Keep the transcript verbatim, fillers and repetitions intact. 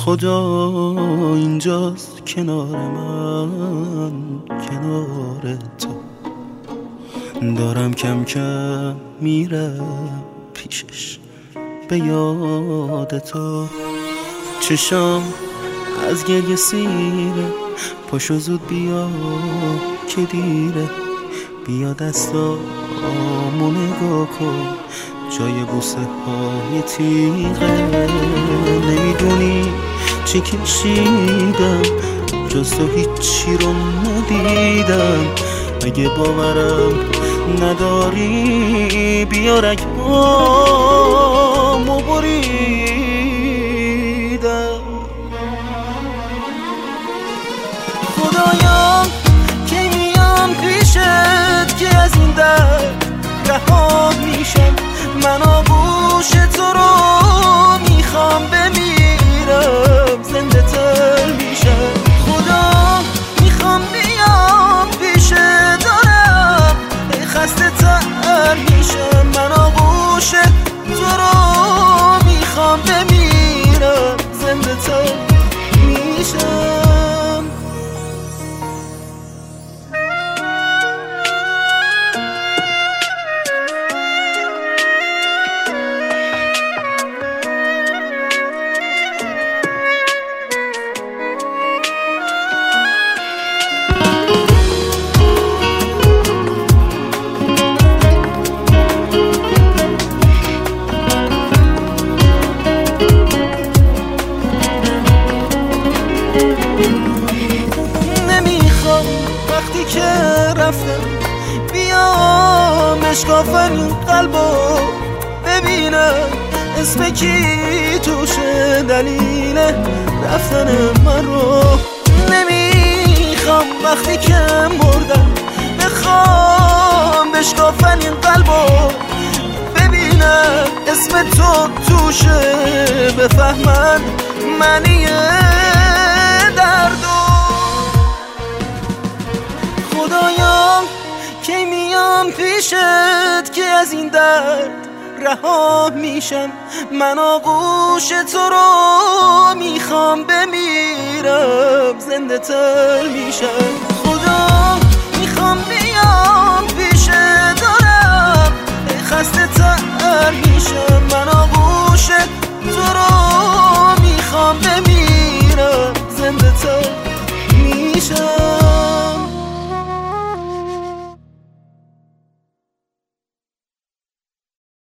خدا اینجاست کنار من، کنار تو دارم کم کم میرم پیشش به یاد تو. چشام از گریه سیره، پاشو زود بیا که دیره، بیا دستامو نگاه کن، جای بوسه های تیغه. نمیدونی چی کشیدم، جز تو هیچی رو ندیدم. اگه باورم نداری بیا رگامو بریدم. خدایا کی میام پیشت که از این درد رها میشم. من آغوش تو رو میخوام بمیرم، زنده تر میشم. خدا میخوام بیام پیش دارم، ای خسته تر میشم. من آغوش تو رو میخوام بمیرم، زنده تر میشم. نمیخوام وقتی که رفتم بیام اشکافن این قلبو ببینم اسم کی توشه دلیل رفتن من رو. نمیخوام وقتی که مردم بخوام اشکافن این قلبو ببینم اسم تو توشه، بفهمن معنی دردو. خدایا کی میام پیشت که از این درد رها میشم. من آغوش تو رو میخوام بمیرم، زنده تر میشم. خدا میخوام بیام پیش دارم، ای خسته تر میشم.